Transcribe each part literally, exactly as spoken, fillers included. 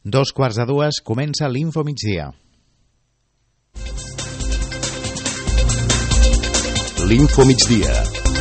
Dos quarts de dues, comença l'Info Migdia. L'Info Migdia.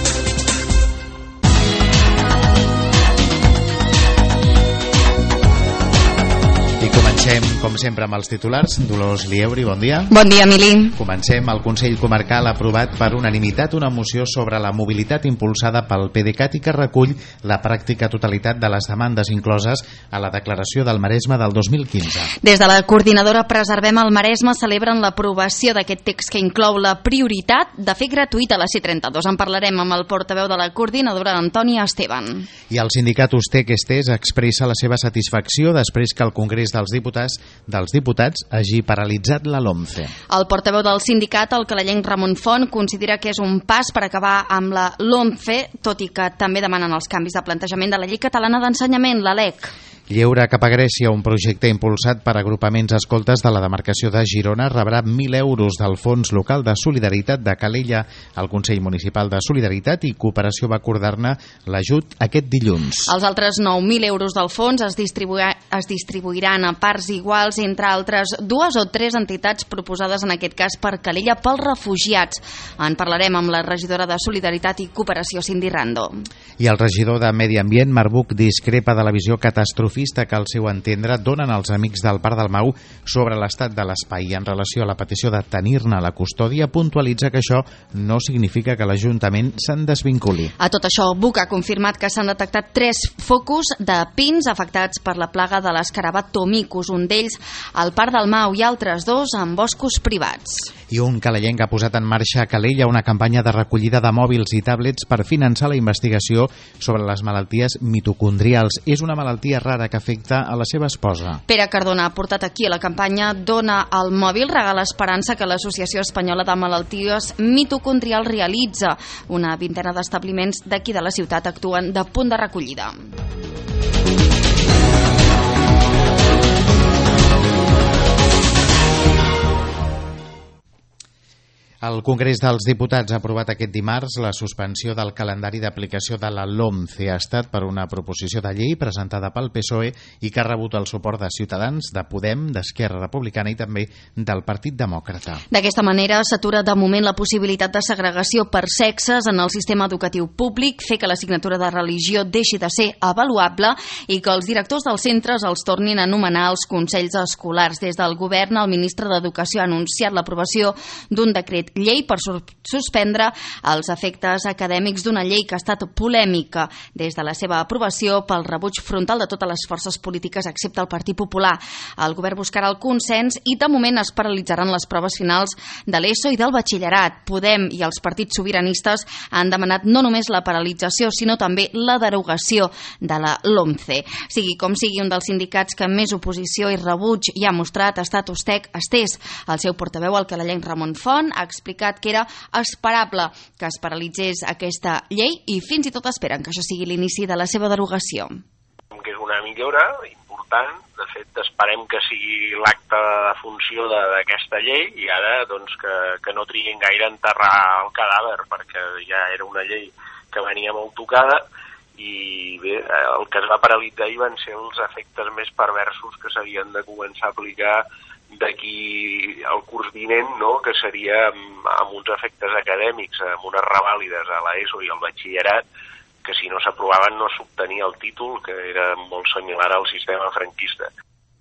I comencem, com sempre, amb els titulars. Dolors Lieuri, bon dia. Bon dia, Emili. Comencem. El Consell Comarcal ha aprovat per unanimitat una moció sobre la mobilitat impulsada pel PDeCAT i que recull la pràctica totalitat de les demandes incloses a la declaració del Maresme del dos mil quinze. Des de la coordinadora Preservem el Maresme celebren l'aprovació d'aquest text que inclou la prioritat de fer gratuïta la C trenta-dos. En parlarem amb el portaveu de la coordinadora, Antònia Esteban. I el sindicat Ustec Estés expressa la seva satisfacció després que el Congrés dels diputats dels diputats hagi paralitzat la LOMCE. El portaveu del sindicat, el calalenc Ramon Font, considera que és un pas per acabar amb la LOMCE, tot i que també demanen els canvis de plantejament de la Llei Catalana d'Ensenyament, la L E C. Lleure cap a Grècia, un projecte impulsat per agrupaments escoltes de la demarcació de Girona, rebrà mil euros del Fons Local de Solidaritat de Calella. El Consell Municipal de Solidaritat i Cooperació va acordar-ne l'ajut aquest dilluns. Els altres nou mil euros del fons es, distribuir, es distribuiran a parts iguals entre altres dues o tres entitats proposades en aquest cas per Calella pels refugiats. En parlarem amb la regidora de Solidaritat i Cooperació, Cindy Rando. I el regidor de Medi Ambient, Marc Buch, discrepa de la visió catastrofista que al seu entendre donen els amics del Parc del Mau sobre l'estat de l'espai. En relació a la petició de tenir-ne la custòdia, puntualitza que això no significa que l'Ajuntament se'n desvinculi. A tot això, Buch ha confirmat que s'han detectat tres focus de pins afectats per la plaga de l'escarabat Tomicus, un d'ells al Parc del Mau i altres dos en boscos privats. I un calalenc ha posat en marxa a Calella una campanya de recollida de mòbils i tablets per finançar la investigació sobre les malalties mitocondrials. És una malaltia rara que afecta a la seva esposa. Pere Cardona ha portat aquí a la campanya Dona el mòbil, regala esperança que l'Associació Espanyola de Malalties Mitocondrials realitza. Una vintena d'establiments d'aquí de la ciutat actuen de punt de recollida. El Congrés dels Diputats ha aprovat aquest dimarts la suspensió del calendari d'aplicació de la LOMCE. Ha estat per una proposició de llei presentada pel P S O E i que ha rebut el suport de Ciutadans, de Podem, d'Esquerra Republicana i també del Partit Demòcrata. D'aquesta manera s'atura de moment la possibilitat de segregació per sexes en el sistema educatiu públic, fer que l'assignatura de religió deixi de ser avaluable i que els directors dels centres els tornin a nomenar els consells escolars. Des del govern, el ministre d'Educació ha anunciat l'aprovació d'un decret llei per suspendre els efectes acadèmics d'una llei que ha estat polèmica des de la seva aprovació pel rebuig frontal de totes les forces polítiques excepte el Partit Popular. El govern buscarà el consens i de moment es paralitzaran les proves finals de l'ESO i del batxillerat. Podem i els partits sobiranistes han demanat no només la paralització sinó també la derogació de la LOMCE. Sigui com sigui, un dels sindicats que més oposició i rebuig hi ha mostrat ha estat Ustec Estés. El seu portaveu, el calalenc Ramon Font, ha explicat que era esperable que es paralitzés aquesta llei i fins i tot esperen que això sigui l'inici de la seva derogació. Que és una millora important, de fet esperem que sigui l'acte de funció d'aquesta llei i ara doncs, que, que no triguin gaire a enterrar el cadàver perquè ja era una llei que venia molt tocada i bé, el que es va paralitzar ahir van ser els efectes més perversos que s'havien de començar a aplicar d'aquí al curs vinent, no? Que seria amb, amb uns efectes acadèmics, amb unes revàlides a l'ESO i al batxillerat, que si no s'aprovaven no s'obtenia el títol, que era molt similar al sistema franquista.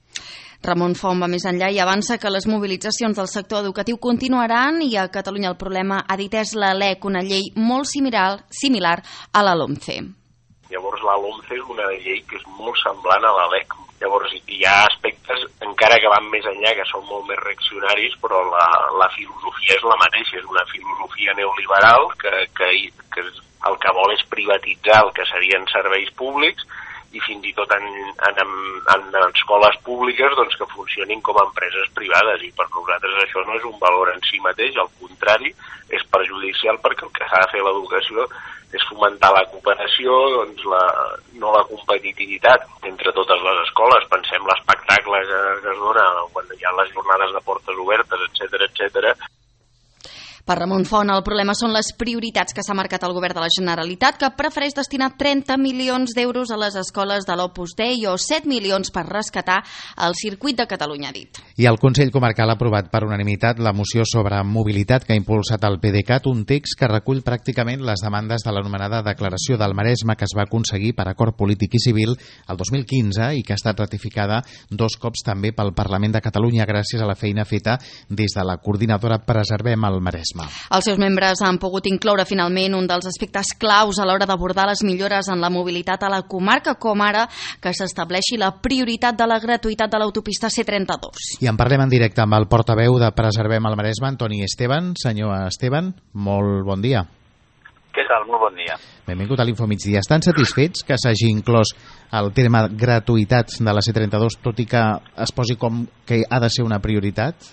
Ramon Font va més enllà i avança que les mobilitzacions del sector educatiu continuaran i a Catalunya el problema, ha dit, és la L E C, una llei molt similar, similar a la LOMCE. Llavors la LOMCE és una llei que és molt semblant a la L E C. Llavors hi ha aspectes, encara que van més enllà, que són molt més reaccionaris, però la, la filosofia és la mateixa, és una filosofia neoliberal que, que, que el que vol és privatitzar el que serien serveis públics i fins i tot en, en, en, en escoles públiques doncs, que funcionin com a empreses privades i per nosaltres això no és un valor en si mateix, al contrari, és perjudicial perquè el que s'ha de fer l'educació és fomentar la cooperació, doncs la, no la competitivitat entre totes les escoles. Pensem l'espectacle que, que es dona quan hi ha les jornades de portes obertes, etcètera, etcètera. Per Ramon Font, el problema són les prioritats que s'ha marcat el govern de la Generalitat, que prefereix destinar trenta milions d'euros a les escoles de l'Opus Dei o set milions per rescatar el circuit de Catalunya, ha dit. I el Consell Comarcal ha aprovat per unanimitat la moció sobre mobilitat que ha impulsat el PDeCAT, un text que recull pràcticament les demandes de l'anomenada Declaració del Maresme que es va aconseguir per acord polític i civil el dos mil quinze i que ha estat ratificada dos cops també pel Parlament de Catalunya gràcies a la feina feta des de la coordinadora Preservem el Maresme. Els seus membres han pogut incloure finalment un dels aspectes claus a l'hora d'abordar les millores en la mobilitat a la comarca, com ara que s'estableixi la prioritat de la gratuïtat de l'autopista C trenta-dos. I en parlem en directe amb el portaveu de Preservem el Maresme, Antoni Esteban. Senyor Esteban, molt bon dia. Què tal? Molt bon dia. Benvingut a l'Infomigdia. Estan satisfets que s'hagi inclòs el terme gratuïtat de la C trenta-dos, tot i que es posi com que ha de ser una prioritat?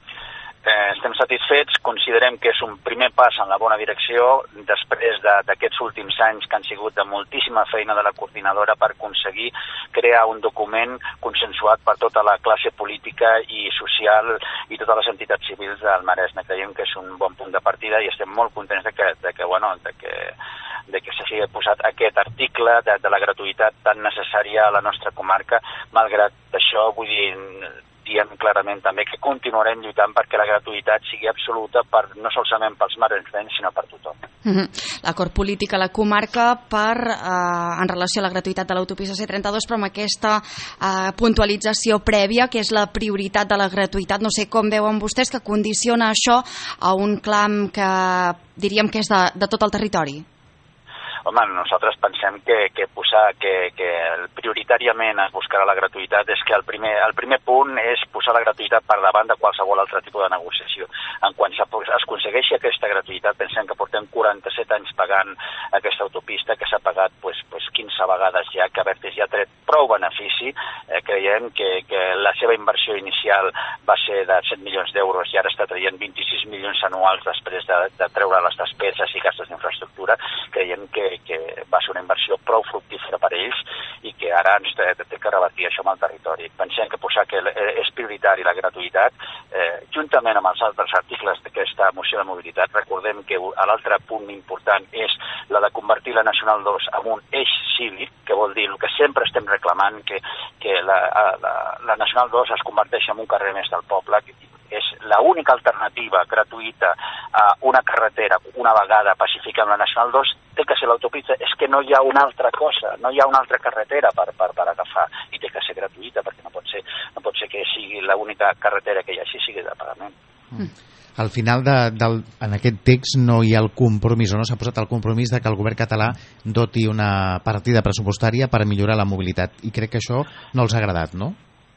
Eh, estem satisfets, considerem que és un primer pas en la bona direcció després d'aquests últims anys que han sigut de moltíssima feina de la coordinadora per aconseguir crear un document consensuat per tota la classe política i social i totes les entitats civils del Maresme. Creiem que és un bon punt de partida i estem molt contents de que, de que, bueno, de que, de que s'hagi posat aquest article de, de la gratuïtat tan necessària a la nostra comarca. Malgrat això, vull dir, diem clarament també que continuarem lluitant perquè la gratuïtat sigui absoluta per, no solament pels maresmenys, sinó per tothom. Mm-hmm. L'acord polític a la comarca per, eh, en relació a la gratuïtat de l'autopista C trenta-dos, però amb aquesta eh, puntualització prèvia, que és la prioritat de la gratuïtat. No sé com veuen vostès que condiciona això a un clam que diríem que és de, de tot el territori. Home, nosaltres pensem que, que posar que, que prioritàriament es buscarà la gratuïtat és que el primer, el primer punt és posar la gratuïtat per davant de qualsevol altre tipus de negociació. En quan es aconsegueixi aquesta gratuïtat, pensem que portem quaranta-set anys pagant aquesta autopista, que s'ha pagat pues, pues quinze vegades ja, que Abertis ja ha tret prou benefici. Eh, creiem que, que la seva inversió inicial va ser de set milions d'euros i ara està traient vint-i-sis milions anuals després de, de treure les despeses i gastos d'infraestructura. Creiem que que va ser una inversió prou fructífera per a ells i que ara ens té, té que revertir això amb el territori. Pensem que posar que és prioritari la gratuïtat, eh, juntament amb els altres articles d'aquesta moció de mobilitat, recordem que l'altre punt important és la de convertir la Nacional dos en un eix cívic, que vol dir el que sempre estem reclamant, que, que la, la, la Nacional dos es converteix en un carrer més del poble, que és l'única alternativa gratuïta a una carretera una vegada pacificada amb la Nacional dos, té que ser l'autopista. És que no hi ha una altra cosa, no hi ha una altra carretera per, per, per agafar i té que ser gratuïta perquè no pot ser, no pot ser que sigui l'única carretera que hi hagi sigui de pagament. Mm. Al final, de, del, en aquest text no hi ha el compromís, o no s'ha posat el compromís de que el govern català doti una partida pressupostària per millorar la mobilitat. I crec que això no els ha agradat, no?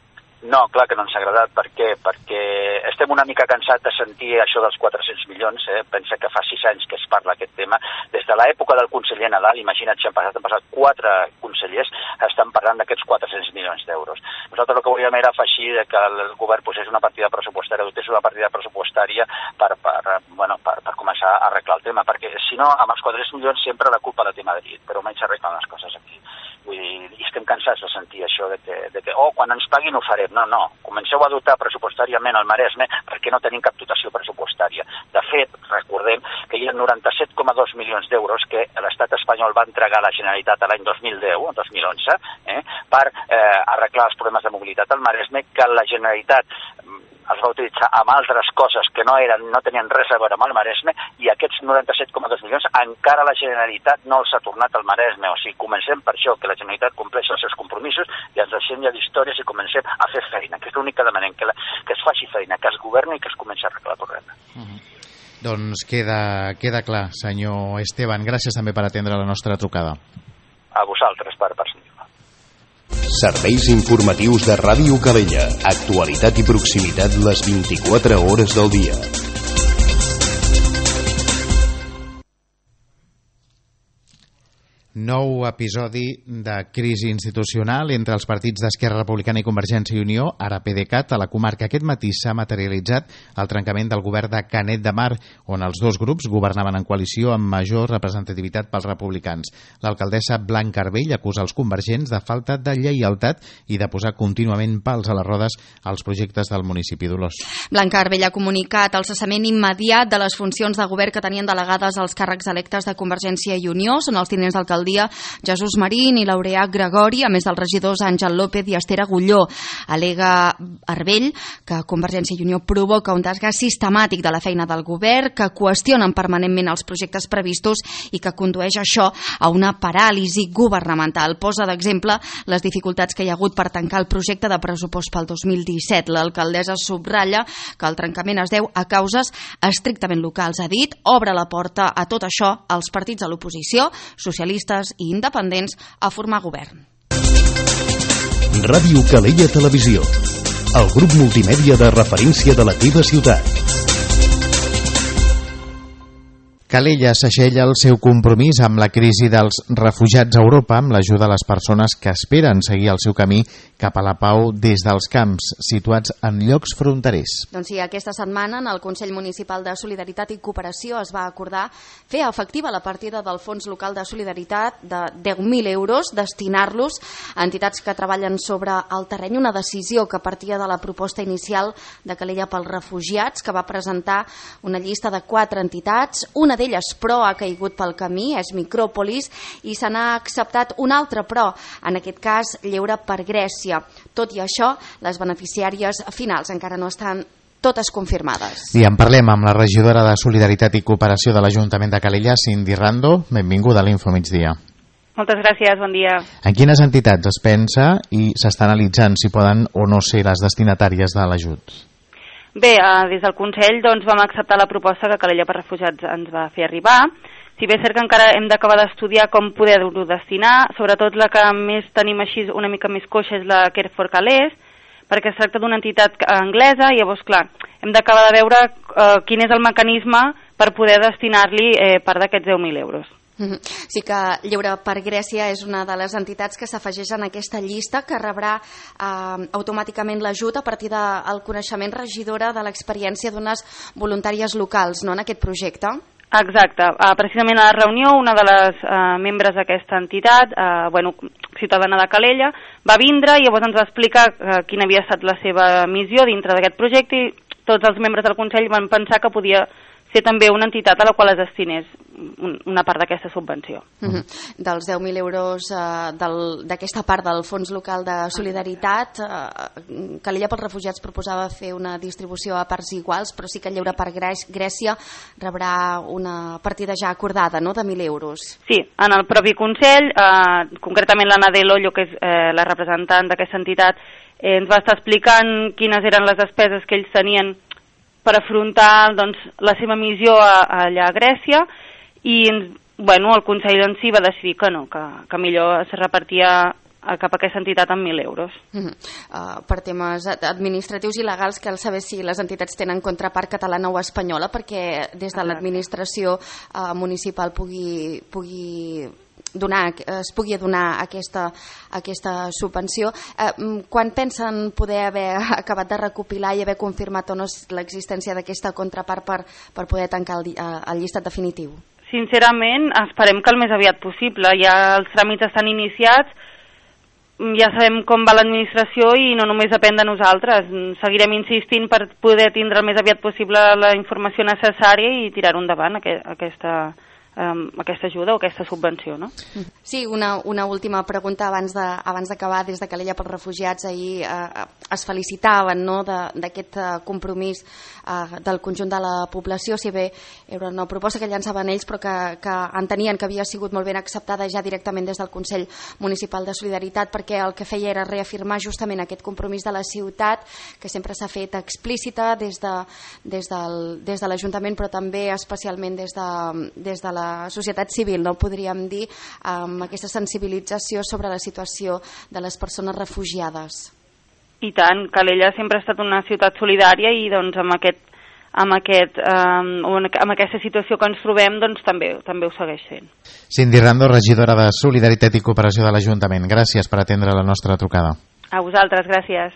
No, clar que no ens ha agradat. Per què? Perquè estem una mica cansats de sentir això dels quatre-cents milions. Eh? Pensa que fa sis anys que es parla aquest tema. Des de l'època del conseller Nadal, imagina't si han passat, han passat quatre consellers, estan parlant d'aquests quatre-cents milions d'euros. Nosaltres el que volíem era afegir que el govern posés una partida pressupostària, dotés una partida pressupostària per, per, bueno, per, per començar a arreglar el tema, perquè si no, amb els quatre-cents milions sempre la culpa la té Madrid, però almenys s'arreglen les coses aquí. Vull dir, i estem cansats de sentir això de que, de que oh, quan ens paguin ho farem. No, no, comenceu a dotar pressupostàriament al Maresme perquè no tenim cap dotació pressupostària. De fet, recordem que hi ha noranta-set coma dos milions d'euros que l'Estat espanyol va entregar a la Generalitat l'any dos mil deu, dos mil onze, eh, per eh, arreglar els problemes de mobilitat al Maresme, que la Generalitat els va utilitzar amb altres coses que no eren, no tenien res a veure amb el Maresme, i aquests noranta-set coma dos milions encara la Generalitat no els ha tornat al Maresme. O sigui, comencem per això, que la Generalitat compleix els seus compromisos i ens deixem ja d'històries i comencem a fer feina, que és l'únic que demanem, que, la, que es faci feina, que es governi i que es comenci a arreglar el problema. Uh-huh. Doncs queda, queda clar, senyor Esteban. Gràcies també per atendre la nostra trucada. A vosaltres per personar. Serveis informatius de Ràdio Calella. Actualitat i proximitat les vint-i-quatre hores del dia. Nou episodi de crisi institucional entre els partits d'Esquerra Republicana i Convergència i Unió, ara PDeCAT, a la comarca. Aquest matí s'ha materialitzat el trencament del govern de Canet de Mar, on els dos grups governaven en coalició amb major representativitat pels republicans. L'alcaldessa Blanca Arbell acusa els convergents de falta de lleialtat i de posar contínuament pals a les rodes als projectes del municipi d'Olós. Blanca Arbell ha comunicat el cessament immediat de les funcions de govern que tenien delegades els càrrecs electes de Convergència i Unió. Són els tinents d'alcaldia Jesús Marín i Laureà Gregori, a més dels regidors Àngel López i Esther Agulló. Al·lega Arbell que Convergència i Unió provoca un desgast sistemàtic de la feina del govern, que qüestionen permanentment els projectes previstos i que condueix això a una paràlisi governamental. Posa d'exemple les dificultats que hi ha hagut per tancar el projecte de pressupost pel dos mil disset. L'alcaldessa subratlla que el trencament es deu a causes estrictament locals. Ha dit, obre la porta a tot això als partits de l'oposició, socialistes i independents, a formar govern. Ràdio Calella Televisió, el grup multimèdia de referència de la teva ciutat. Calella s'aixella el seu compromís amb la crisi dels refugiats a Europa amb l'ajuda de les persones que esperen seguir el seu camí cap a la pau des dels camps situats en llocs fronterers. Doncs sí, aquesta setmana en el Consell Municipal de Solidaritat i Cooperació es va acordar fer efectiva la partida del Fons Local de Solidaritat de deu mil euros, destinar-los a entitats que treballen sobre el terreny, una decisió que partia de la proposta inicial de Calella pels refugiats, que va presentar una llista de quatre entitats. Una d'elles, però, ha caigut pel camí, és Micròpolis, i se n'ha acceptat un altre, però, en aquest cas, Lleure per Grècia. Tot i això, les beneficiàries finals encara no estan totes confirmades. I en parlem amb la regidora de Solidaritat i Cooperació de l'Ajuntament de Calella, Cindy Rando. Benvinguda a l'Info Migdia. Moltes gràcies, bon dia. En quines entitats es pensa i s'està analitzant si poden o no ser les destinatàries de l'ajut? Bé, eh, des del Consell doncs, vam acceptar la proposta que Calella per Refugiats ens va fer arribar. Si bé és cert que encara hem d'acabar d'estudiar com poder-ho destinar, sobretot la que més tenim així una mica més coixa és la Care for Calais, perquè es tracta d'una entitat anglesa i llavors, clar, hem d'acabar de veure eh, quin és el mecanisme per poder destinar-li eh, part d'aquests deu mil euros. Sí que Lleure per Grècia és una de les entitats que s'afegeix en aquesta llista, que rebrà eh, automàticament l'ajut a partir del coneixement, regidora, de l'experiència d'unes voluntàries locals, no?, en aquest projecte. Exacte. Uh, precisament a la reunió, una de les uh, membres d'aquesta entitat, uh, bueno, ciutadana de Calella, va vindre i llavors ens va explicar uh, quina havia estat la seva missió dintre d'aquest projecte i tots els membres del Consell van pensar que podia ser també una entitat a la qual es destinés una part d'aquesta subvenció. Uh-huh. Dels deu mil euros uh, d'aquesta part del Fons Local de Solidaritat, uh, Calella pels Refugiats proposava fer una distribució a parts iguals, però sí que Lleure per Grècia rebrà una partida ja acordada, no?, de mil euros. Sí, en el propi Consell, eh, concretament l'Anna de Lollo, que és eh, la representant d'aquesta entitat, eh, ens va estar explicant quines eren les despeses que ells tenien per afrontar doncs, la seva missió a, a allà a Grècia, i bueno, el Consell en si va decidir que no, que, que millor es repartia cap a aquesta entitat amb mil euros. Uh -huh. uh, per temes administratius i legals, cal saber si les entitats tenen contrapart catalana o espanyola, perquè des de l'administració uh, municipal pugui, pugui donar, es pugui donar aquesta, aquesta subvenció. Eh, quan pensen poder haver acabat de recopilar i haver confirmat o no l'existència d'aquesta contrapart per, per poder tancar el, el llistat definitiu? Sincerament, esperem que el més aviat possible. Ja els tràmits estan iniciats, ja sabem com va l'administració i no només depèn de nosaltres. Seguirem insistint per poder tindre el més aviat possible la informació necessària i tirar endavant aquesta Um, aquesta ajuda o aquesta subvenció, no? Sí, una, una última pregunta abans de, abans d'acabar. Des de Calella pels Refugiats ahir eh, es felicitaven, no?, d'aquest eh, compromís eh, del conjunt de la població, si bé era una proposta que llançaven ells però que, que entenien que havia sigut molt ben acceptada ja directament des del Consell Municipal de Solidaritat, perquè el que feia era reafirmar justament aquest compromís de la ciutat, que sempre s'ha fet explícita des de, des del, des de l'Ajuntament, però també especialment des de, des de la la societat civil, no podríem dir, amb aquesta sensibilització sobre la situació de les persones refugiades. I tant, Calella sempre ha estat una ciutat solidària i doncs amb aquest, amb, aquest, eh, amb aquesta situació que ens trobem, doncs també, també ho segueix fent. Cindy Rando, regidora de Solidaritat i Cooperació de l'Ajuntament. Gràcies per atendre la nostra trucada. A vosaltres, gràcies.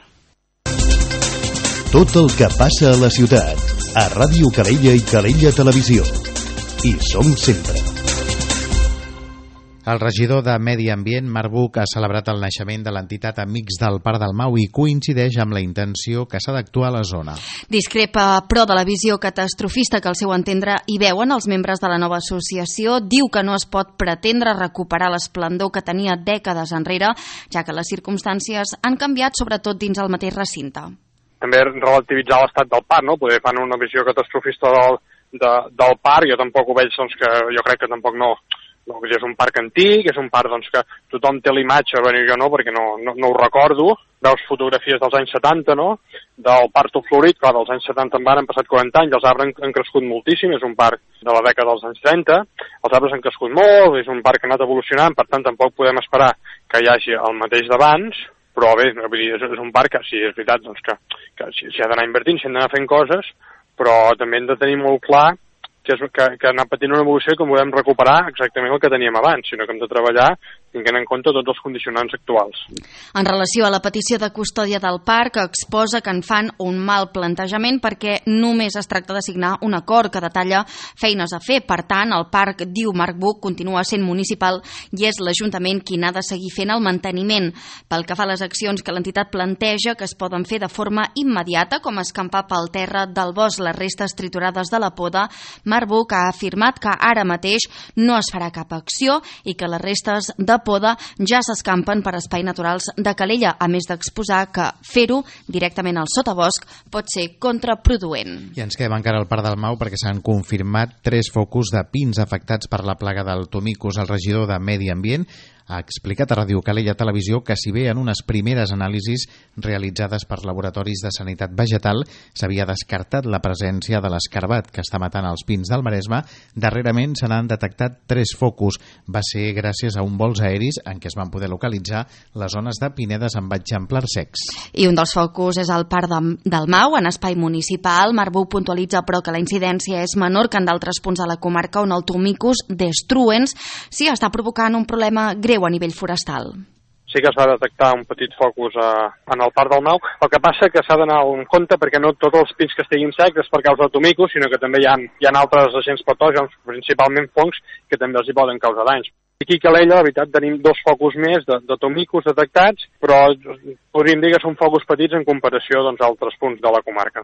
Tot el que passa a la ciutat, a Ràdio Calella i Calella Televisió. Hi som sempre. El regidor de Medi Ambient, Marc Buch, ha celebrat el naixement de l'entitat Amics del Parc del Mau i coincideix amb la intenció que s'ha d'actuar a la zona. Discrepa, però, de la visió catastrofista que al seu entendre hi veuen els membres de la nova associació. Diu que no es pot pretendre recuperar l'esplendor que tenia dècades enrere, ja que les circumstàncies han canviat, sobretot dins el mateix recinte. També relativitzar l'estat del parc, no? Poder fan una visió catastrofista del, de, del parc, jo tampoc ho veig, doncs, que jo crec que tampoc no... No, és un parc antic, és un parc doncs, que tothom té l'imatge, bueno, jo no, perquè no, no, no ho recordo. Veus fotografies dels anys setanta, no?, del parc tot florit, clar, dels anys setanta en van, han passat quaranta anys, els arbres han, han crescut moltíssim, és un parc de la dècada dels anys trenta, els arbres han crescut molt, és un parc que ha anat evolucionant, per tant tampoc podem esperar que hi hagi el mateix d'abans, però bé, vull dir, és, és un parc que sí, és veritat, doncs, que, que s'hi ha d'anar invertint, s'hi han d'anar fent coses, però també hem de tenir molt clar que, és, que, que anar patint una evolució i com podem recuperar exactament el que teníem abans, sinó que hem de treballar tenint en compte tots els condicionants actuals. En relació a la petició de custòdia del parc, exposa que en fan un mal plantejament perquè només es tracta de signar un acord que detalla feines a fer. Per tant, el parc, diu Marc Buch, continua sent municipal i és l'Ajuntament qui n'ha de seguir fent el manteniment. Pel que fa a les accions que l'entitat planteja que es poden fer de forma immediata, com escampar pel terra del bosc les restes triturades de la poda, Marc Buch ha afirmat que ara mateix no es farà cap acció i que les restes de poda ja s'escampen per espais naturals de Calella, a més d'exposar que fer-ho directament al sotabosc pot ser contraproduent. I ens quedem encara al Parc del Mau perquè s'han confirmat tres focus de pins afectats per la plaga del tomicus. El regidor de Medi Ambient ha explicat a Ràdio Calella Televisió que si bé en unes primeres anàlisis realitzades per laboratoris de sanitat vegetal s'havia descartat la presència de l'escarabat que està matant els pins del Maresme, darrerament se n'han detectat tres focus. Va ser gràcies a un vols aeris en què es van poder localitzar les zones de pinedes amb exemplars secs. I un dels focus és el Parc de, del Mau, en espai municipal. Marc Buch puntualitza però que la incidència és menor que en d'altres punts de la comarca on el tomicus destruens sí està provocant un problema greu a nivell forestal. Sí que es va detectar un petit focus a, en el Parc del Mau, el que passa que s'ha d'anar en compte perquè no tots els pins que estiguin secs és per causa de tomicus, sinó que també hi ha, hi ha altres agents patògens, principalment fongs, que també els hi poden causar danys. Aquí a Calella, la veritat, tenim dos focus més de, de tomicus detectats, però podríem dir que són focus petits en comparació doncs, a altres punts de la comarca.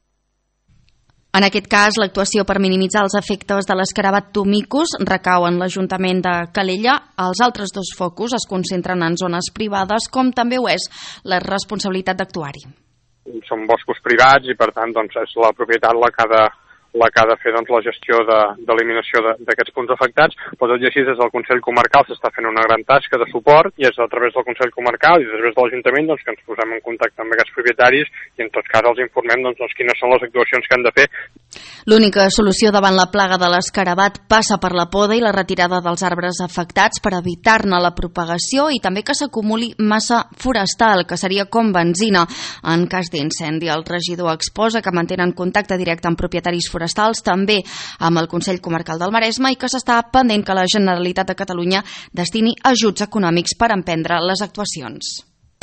En aquest cas, l'actuació per minimitzar els efectes de l'escarabat tomicus recau en l'Ajuntament de Calella. Els altres dos focus es concentren en zones privades, com també ho és la responsabilitat d'actuar-hi. Són boscos privats i, per tant, doncs, és la propietat la que ha de, la que ha de fer doncs, la gestió d'eliminació de, d'aquests punts afectats, però tot i així des del Consell Comarcal s'està fent una gran tasca de suport i és a través del Consell Comarcal i a través de l'Ajuntament doncs, que ens posem en contacte amb aquests propietaris i en tot cas els informem doncs, doncs, quines són les actuacions que han de fer. L'única solució davant la plaga de l'escarabat passa per la poda i la retirada dels arbres afectats per evitar-ne la propagació i també que s'acumuli massa forestal, que seria com benzina en cas d'incendi. El regidor exposa que mantenen contacte directe amb propietaris forestals, també amb el Consell Comarcal del Maresme i que s'està pendent que la Generalitat de Catalunya destini ajuts econòmics per emprendre les actuacions.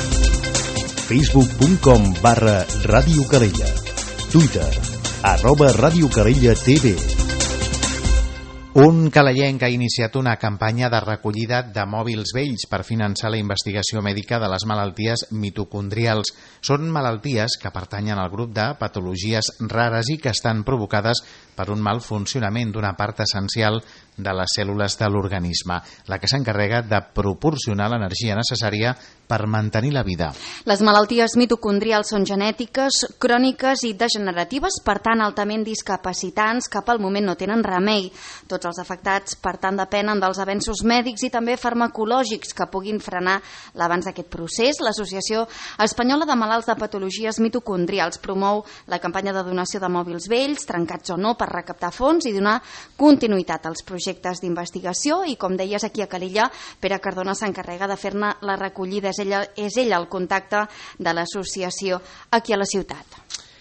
facebook punt com barra Ràdio Calella. Twitter arroba Ràdio Calella T V. Un calellenc ha iniciat una campanya de recollida de mòbils vells per finançar la investigació mèdica de les malalties mitocondrials. Són malalties que pertanyen al grup de patologies rares i que estan provocades per un mal funcionament d'una part essencial de les cèl·lules de l'organisme, la que s'encarrega de proporcionar l'energia necessària per mantenir la vida. Les malalties mitocondrials són genètiques, cròniques i degeneratives, per tant altament discapacitants que pel moment no tenen remei. Tots els afectats, per tant, depenen dels avenços mèdics i també farmacològics que puguin frenar l'abans d'aquest procés. L'Associació Espanyola de Malalts de Patologies Mitocondrials promou la campanya de donació de mòbils vells, trencats o no, per recaptar fons i donar continuïtat als projectes d'investigació i, com deies, aquí a Calella, Pere Cardona s'encarrega de fer-ne la recollida. És ella, és ella el contacte de l'associació aquí a la ciutat.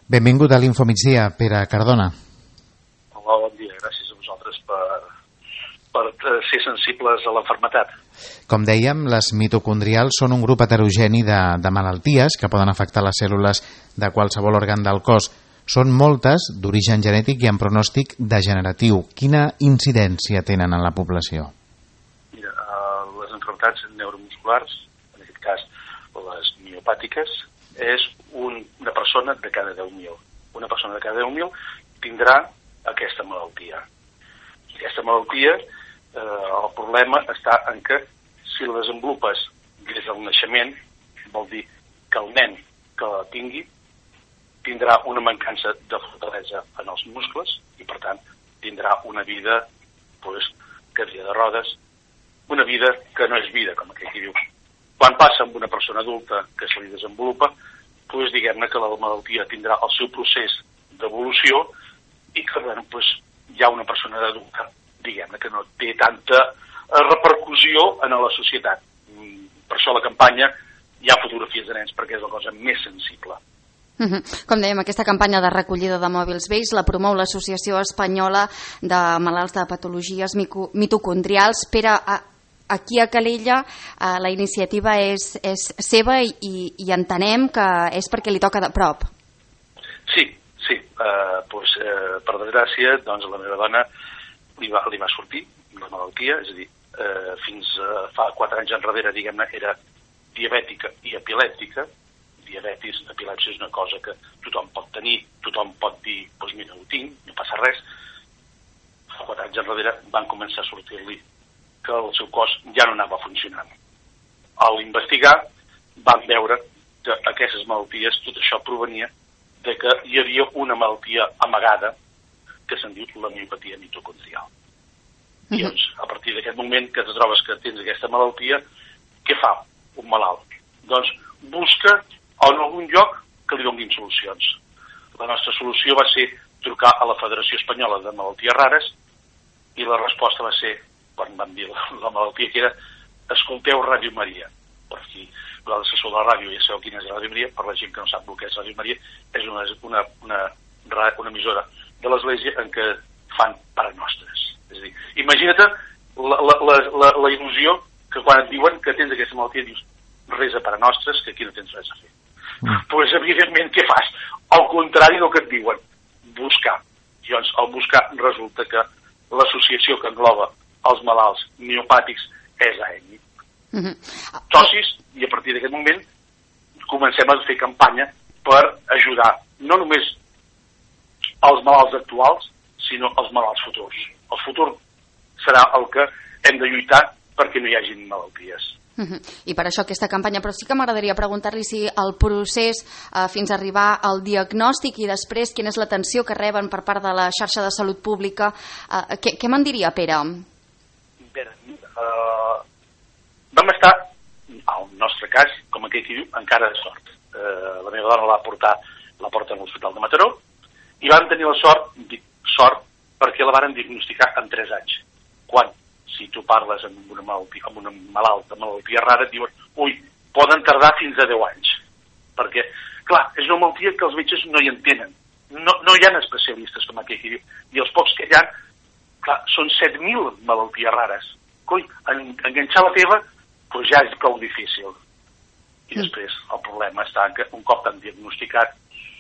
Benvingut a l'Infomigdia, Pere Cardona. Hola, bon dia. Gràcies a vosaltres per, per ser sensibles a l'enfermetat. Com dèiem, les mitocondrials són un grup heterogeni de, de malalties que poden afectar les cèl·lules de qualsevol òrgan del cos. Són moltes, d'origen genètic i amb pronòstic degeneratiu. Quina incidència tenen en la població? Mira, les malalties neuromusculars, en aquest cas les miopàtiques, és un, una persona de cada deu mil. Una persona de cada deu mil tindrà aquesta malaltia. Aquesta malaltia, eh, el problema està en que si la desenvolupes des del naixement, vol dir que el nen que la tingui tindrà una mancança de fortalesa en els muscles i, per tant, tindrà una vida, pues, cadira de rodes, una vida que no és vida, com aquell que diu. Quan passa amb una persona adulta que se li desenvolupa, pues, diguem-ne que la malaltia tindrà el seu procés d'evolució i que, bueno, pues, hi ha una persona adulta, diguem-ne, que no té tanta repercussió en la societat. Per això a la campanya hi ha fotografies de nens, perquè és la cosa més sensible. Com dèiem, aquesta campanya de recollida de mòbils vells la promou l'Associació Espanyola de Malalts de Patologies Mitocondrials. Pere, aquí a Calella la iniciativa és, és seva i, i entenem que és perquè li toca de prop. Sí, sí. Uh, pues, uh, per desgràcia, doncs, la meva dona li va, li va sortir la malaltia, és a dir, uh, fins uh, fa quatre anys enrere, diguem-ne, era diabètica i epilèptica. Diabetis, epilèpsia és una cosa que tothom pot tenir, tothom pot dir, doncs mira, ho tinc, no passa res. Fa quatre anys enrere van començar a sortir-li que el seu cos ja no anava funcionant. Al investigar van veure que aquestes malalties, tot això provenia de que hi havia una malaltia amagada que se'n diu la miopatia mitocondrial. I doncs, a partir d'aquest moment que te trobes que tens aquesta malaltia, què fa un malalt? Doncs busca en algun lloc que li donin solucions. La nostra solució va ser trucar a la Federació Espanyola de Malalties Rares i la resposta va ser, quan van dir la, la malaltia que era, escolteu Ràdio Maria. Per si l'assessor de la ràdio ja sabeu quina és Ràdio Maria, per la gent que no sap el que és Ràdio Maria, és una, una, una, una emissora de l'Església en què fan pare nostres. És a dir, imagina't la, la, la, la, la il·lusió que quan et diuen que tens aquesta malaltia dius resa pare nostres, que aquí no tens res a fer. Doncs, pues, evidentment, què fas? Al contrari del que et diuen, buscar. I doncs, al buscar, resulta que l'associació que engloba els malalts miopàtics és A E M I. Mm-hmm. Socis, i a partir d'aquest moment comencem a fer campanya per ajudar no només els malalts actuals, sinó els malalts futurs. El futur serà el que hem de lluitar perquè no hi hagin malalties. Uh-huh. I per això aquesta campanya, però sí que m'agradaria preguntar-li si el procés eh, fins a arribar al diagnòstic i després quina és l'atenció que reben per part de la xarxa de salut pública, eh, què, què me'n diria, Pere? Bé, uh, vam estar, al nostre cas, com aquell que diu, encara de sort. Uh, la meva dona la va portar, la porta a l'Hospital de Mataró i vam tenir la sort, dic sort, perquè la varen diagnosticar en tres anys. Quan? Si tu parles amb una malaltia, amb una malalt de malaltia rara, et diuen, ui, poden tardar fins a deu anys. Perquè, clar, és una malaltia que els metges no hi entenen. No, no hi ha especialistes com aquell que diu. I els pocs que hi ha, clar, són set mil malalties rares. Coi, en, enganxar la teva, doncs ja és prou difícil. I després el problema està que un cop t'han diagnosticat,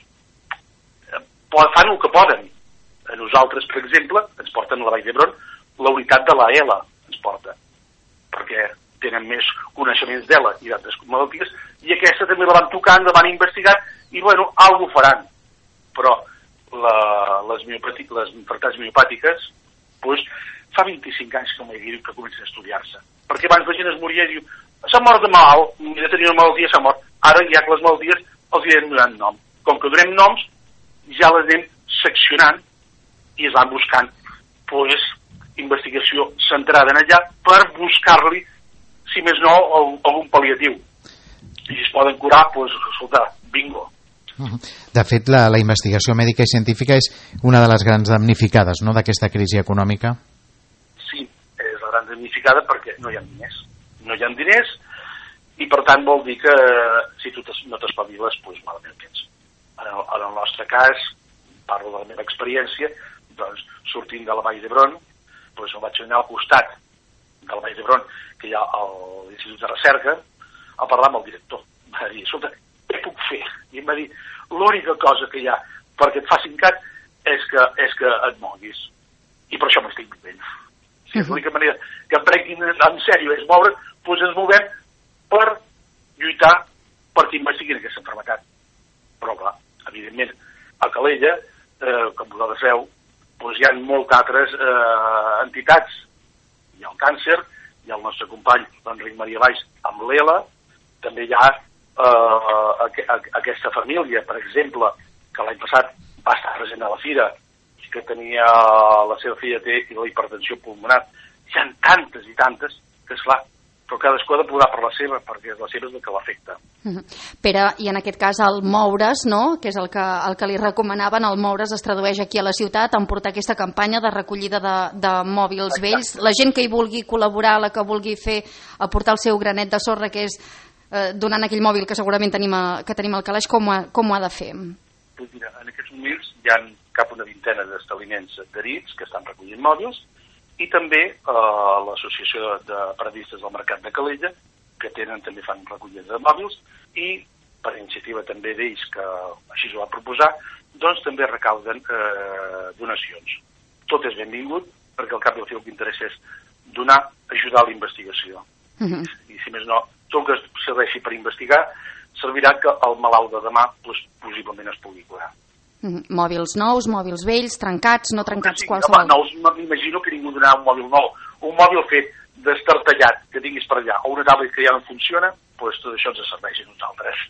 fan el que poden. A nosaltres, per exemple, ens porten a la Vall d'Hebron, la unitat de l'A E L A ens porta, perquè tenen més coneixements d'E L A i d'altres malalties, i aquesta també la van tocant, la van investigar, i bueno, alguna cosa faran. Però la, les, miopati, les malalties miopàtiques, doncs, fa vint-i-cinc anys que, que comencen a estudiar-se. Perquè abans la gent es moria i diu, s'ha mort de malalt, de tenir una malaltia, s'ha mort. Ara ja que les malalties els hi anem donant nom. Com que donem noms, ja les anem seccionant i es van buscant, doncs, investigació centrada en allà per buscar-li, si més no, algun pal·liatiu. I si es poden curar, doncs, escolta, bingo. De fet, la, la investigació mèdica i científica és una de les grans damnificades, no?, d'aquesta crisi econòmica. Sí, és la gran damnificada perquè no hi ha diners. No hi ha diners i, per tant, vol dir que si tu no t'espaviles, doncs malament tens. En el, en el nostre cas, parlo de la meva experiència, doncs, sortint de la Vall d'Hebron, doncs em vaig anar al costat de la Vall d'Hebron, que hi ha l'Institut de Recerca, a parlar amb el director. Em va dir, escolta, què puc fer? I em va dir, l'única cosa que hi ha perquè et facin cat és que, és que et moguis. I per això m'estic vivint. O sigui, l'única manera que em prenguin en sèrio és moure, doncs ens movem per lluitar perquè investiguin aquesta enfermetat. Però, clar, evidentment, a Calella, eh, com vosaltres veu, doncs hi ha moltes altres eh, entitats. Hi ha el càncer, hi ha el nostre company, l'Enric Maria Valls, amb l'E L A, també hi ha eh, aqu aquesta família, per exemple, que l'any passat va estar present a la fira, que tenia la seva filla té la hipertensió pulmonar. Hi ha tantes i tantes que, esclar, però cadascú ha de posar per la seva, perquè la seva és el que l'afecta. Pere, i en aquest cas el Moure's, no?, que és el que, el que li recomanaven, el Moure's es tradueix aquí a la ciutat en portar aquesta campanya de recollida de, de mòbils vells. La gent que hi vulgui col·laborar, la que vulgui fer, aportar el seu granet de sorra, que és eh, donant aquell mòbil que segurament tenim a, que tenim al calaix, com, com ho ha de fer? Pues mira, en aquests moments hi ha cap una vintena d'establiments adherits que estan recollint mòbils, i també eh, l'associació de, de periodistes del Mercat de Calella, que tenen també fan recollida de mòbils, i per iniciativa també d'ells, que així ho va proposar, doncs també recauden eh, donacions. Tot és benvingut, perquè al cap i al fi el que interessa és donar, ajudar a la investigació. Uh-huh. I si més no, tot el que serveixi per investigar servirà que el malalt de demà doncs, possiblement es pugui curar. Mm, mòbils nous, mòbils vells, trencats, no trencats, sí, qualsevol. Home, nous, m'imagino que ningú donarà un mòbil nou. Un mòbil fet destartallat, que tinguis per allà, o una tablet que ja no funciona, doncs tot això ens serveix a nosaltres.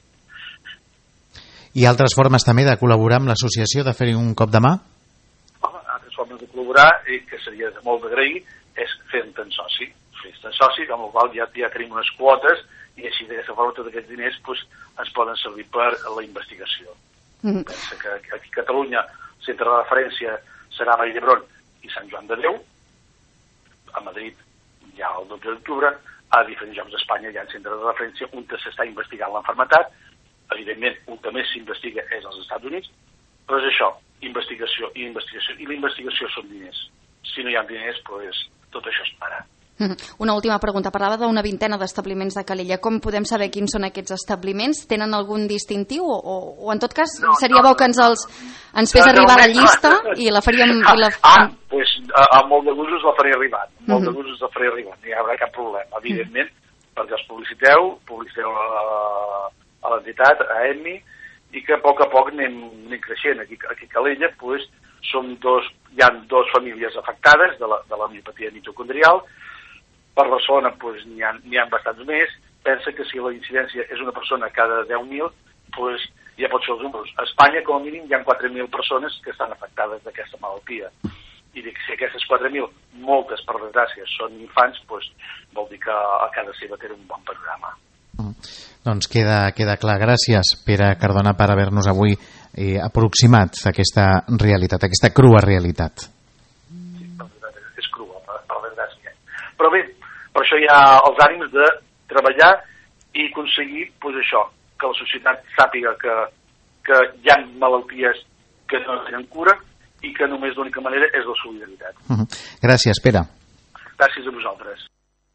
I altres formes també de col·laborar amb l'associació, de fer-hi un cop de mà? Home, altres formes de col·laborar, i que seria molt d'agrair, és fer-te'n soci. Fer-te'n soci, amb el qual ja, ja tenim unes quotes, i així d'aquesta forma tots aquests diners pues, ens poden servir per la investigació. Mm. Pensa que aquí a Catalunya el centre de referència serà Vall d'Hebron i Sant Joan de Déu, a Madrid hi ha el dotze d'octubre, a diferents llocs d'Espanya hi ha centres de referència on s'està investigant l'enfermetat, evidentment on també s'investiga és als Estats Units, però és això, investigació i investigació, i la investigació són diners. Si no hi ha diners, pues, tot això es para. Una última pregunta. Parlava d'una vintena d'establiments de Calella. Com podem saber quins són aquests establiments? Tenen algun distintiu? O, o en tot cas, no, seria no, bo que ens, els, ens fes no, arribar no, la llista no. i la faríem... Ah, i la... ah pues, amb molt de gustos la faré arribar. Amb molt uh -huh. de gustos la faré arribar. No hi haurà cap problema, evidentment, uh -huh. perquè els publiciteu, publiciteu a, a l'entitat, a E M I, i que a poc a poc anem, anem creixent. Aquí, aquí a Calella, pues, som dos, hi ha dues famílies afectades de la, de la miopatia mitocondrial. Per Barcelona pues, n'hi ha, ha bastants més. Pensa que si la incidència és una persona cada deu mil, pues, ja pot ser els números. A Espanya, com a mínim, hi ha quatre mil persones que estan afectades d'aquesta malaltia. I dic, si aquestes quatre mil, moltes, per desgràcia, són infants, pues, vol dir que a casa seva té un bon panorama. Mm. Doncs queda, queda clar. Gràcies, Pere Cardona, per haver-nos avui eh, aproximat a aquesta realitat, a aquesta crua realitat. Sí, és crua, per, per desgràcia. Però bé, per això hi ha els ànims de treballar i aconseguir pues, això, que la societat sàpiga que, que hi ha malalties que no tenen cura i que només l'única manera és la solidaritat. Uh-huh. Gràcies, Pere. Gràcies a vosaltres.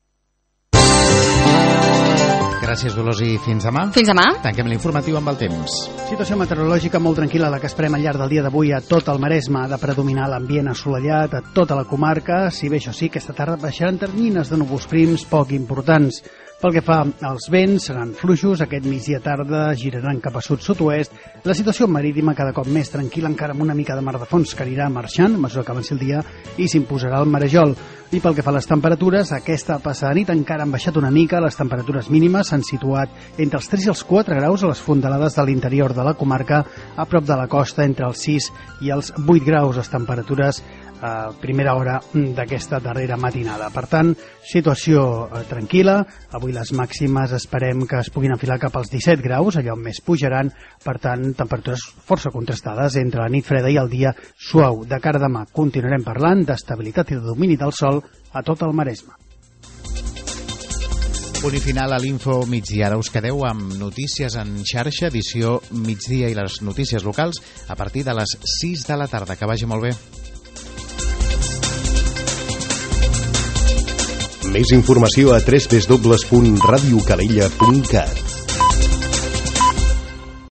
Gràcies, Dolors, i fins demà. Fins demà. Tanquem l'informatiu amb el temps. Situació meteorològica molt tranquil·la, la que esperem al llarg del dia d'avui a tot el Maresme. Ha de predominar l'ambient assolellat a tota la comarca, si bé això sí, aquesta tarda baixaran ternyines de núvols prims poc importants. Pel que fa als vents, seran fluixos, aquest migdia tarda giraran cap a sud-sud-oest. La situació marítima cada cop més tranquil·la, encara amb una mica de mar de fons que anirà marxant a mesura que avanci el dia i s'imposarà el marejol. I pel que fa a les temperatures, aquesta passada nit encara han baixat una mica, les temperatures mínimes s'han situat entre els tres i els quatre graus a les fondalades de l'interior de la comarca, a prop de la costa entre els sis i els vuit graus, les temperatures a primera hora d'aquesta darrera matinada. Per tant, situació eh, tranquil·la. Avui les màximes esperem que es puguin enfilar cap als disset graus, allà on més pujaran. Per tant, temperatures força contrastades entre la nit freda i el dia suau. De cara a demà continuarem parlant d'estabilitat i de domini del sol a tot el Maresme. Punt i final a l'Info Migdia. Ara us quedeu amb notícies en xarxa, edició migdia i les notícies locals a partir de les sis de la tarda. Que vagi molt bé. Més informació a w w w punt radio calella punt cat.